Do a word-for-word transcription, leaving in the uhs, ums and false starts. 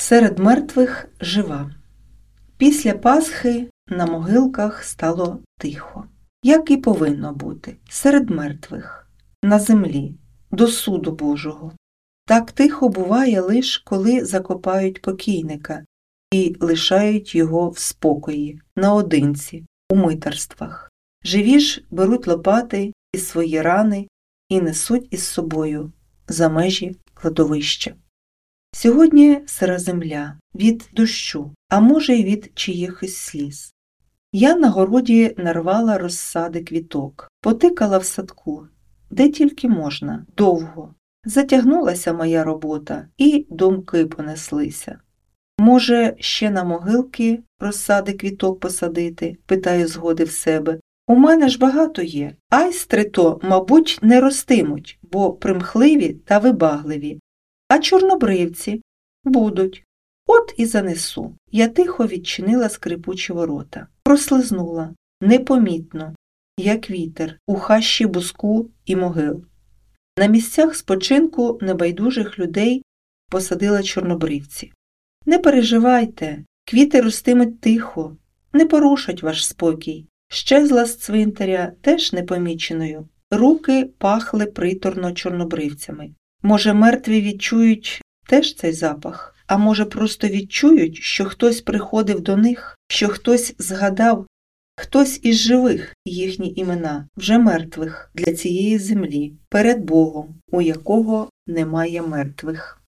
Серед мертвих жива. Після Пасхи на могилках стало тихо. Як і повинно бути. Серед мертвих. На землі. До суду Божого. Так тихо буває лиш, коли закопають покійника і лишають його в спокої, наодинці, у митарствах. Живі ж беруть лопати і свої рани і несуть із собою за межі кладовища. Сьогодні сира земля, від дощу, а може й від чиїхось сліз. Я на городі нарвала розсади квіток, потикала в садку, де тільки можна, довго. Затягнулася моя робота, і думки понеслися. Може, ще на могилки розсади квіток посадити, питаю згоди в себе. У мене ж багато є. Айстри то, мабуть, не ростимуть, бо примхливі та вибагливі. А чорнобривці будуть. От і занесу. Я тихо відчинила скрипучі ворота. Прослизнула, непомітно, як вітер, у хащі буску і могил. На місцях спочинку небайдужих людей посадила чорнобривці. Не переживайте, квіти ростимуть тихо, не порушать ваш спокій. Щезла з цвинтаря теж непоміченою. Руки пахли приторно чорнобривцями. Може, мертві відчують теж цей запах? А може, просто відчують, що хтось приходив до них, що хтось згадав, хтось із живих їхні імена, вже мертвих для цієї землі, перед Богом, у якого немає мертвих.